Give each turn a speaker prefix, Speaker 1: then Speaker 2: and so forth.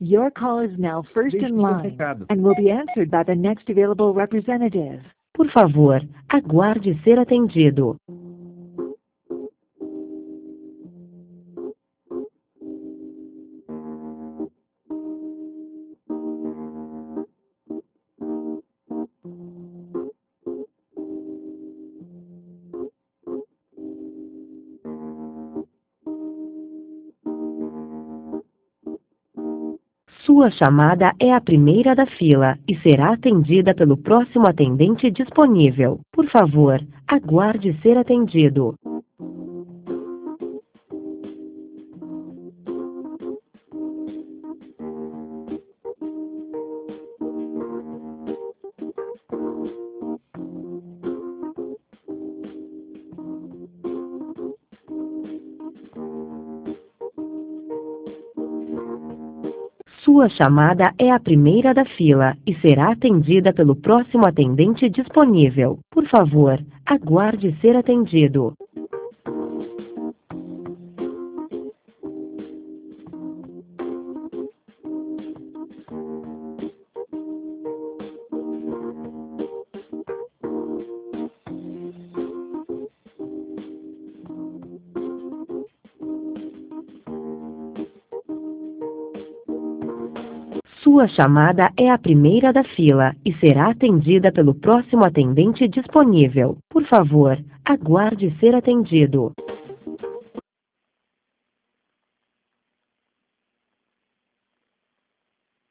Speaker 1: Your call is now first
Speaker 2: Deixe
Speaker 1: in
Speaker 2: seu
Speaker 1: line
Speaker 2: recado.
Speaker 1: and will be answered by the next available representative.
Speaker 3: Por favor, aguarde ser atendido. Sua chamada é a primeira da fila e será atendida pelo próximo atendente disponível. Por favor, aguarde ser atendido. Sua chamada é a primeira da fila e será atendida pelo próximo atendente disponível. Por favor, aguarde ser atendido. Sua chamada é a primeira da fila e será atendida pelo próximo atendente disponível. Por favor, aguarde ser atendido.